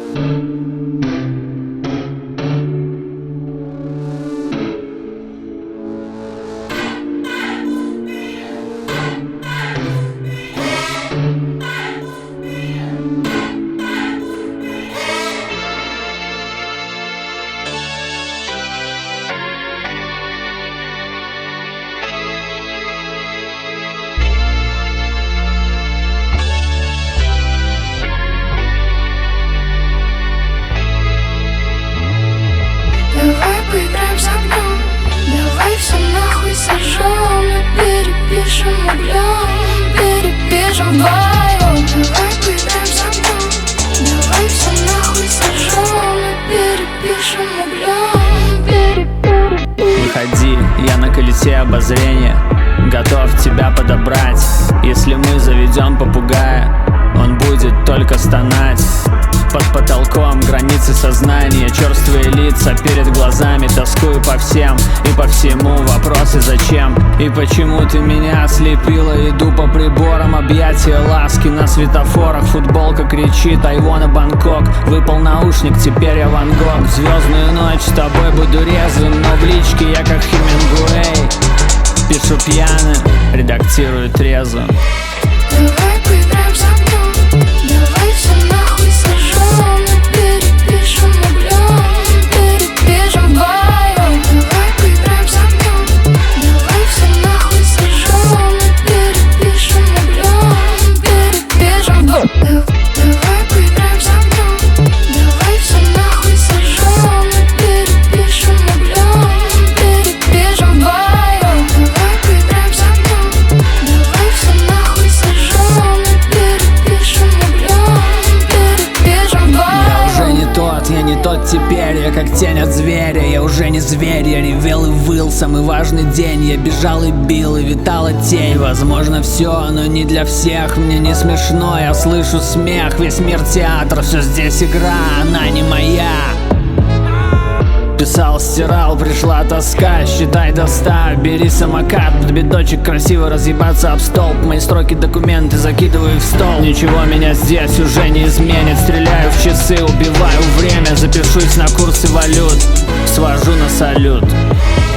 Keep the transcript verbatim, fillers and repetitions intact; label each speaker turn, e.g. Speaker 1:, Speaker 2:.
Speaker 1: Давай поиграем с огнем, давай все нахуй сожжем и перепишем углем, перепишем вдвоем. Давай поиграем с огнем, давай все нахуй сожжем и перепишем углем, перепишем.
Speaker 2: Выходи, я на колесе обозрения, готов тебя подобрать. Если мы заведем попугая, он будет только стонать. Под потолком границы сознания, черствые лица перед глазами. Тоскую по всем и по всему, вопросы зачем и почему ты меня ослепила. Иду по приборам, объятия ласки на светофорах. Футболка кричит Айвона Бангкок. Выпал наушник, теперь я Ван Гог. В звездную ночь с тобой буду резвым, но в личке я как Хемингуэй. Пишу пьяным, редактирую трезво.
Speaker 1: Давай поиграем с огнем, давай все нахуй сожжем и перепишем углем, перепишем вдвоем. Давай поиграем с огнем, давай все нахуй сожжем и перепишем углем, перепишем вдвоем. Давай поиграем с огнем, давай все нахуй сожжем и перепишем углем, перепишем вдвоем. Давай поиграем с огнем, давай все нахуй сожжем и перепишем углем, перепишем вдвоем.
Speaker 2: Я уже не тот, я не тот теперь. Я как тень от зверя, я уже не зверь. Я ревел и выл, самый важный день. Я бежал и бил, и витала тень. Возможно все, но не для всех. Мне не смешно, я слышу смех. Весь мир театр, все здесь игра, она не моя. Писал, стирал, пришла тоска. Считай до ста, бери самокат. Под биточек красиво разъебаться об столб. Мои строки, документы, закидываю их в стол. Ничего меня здесь уже не изменит. Стреляю в часы, убиваю время. Запишусь на курсы валют, свожу на салют.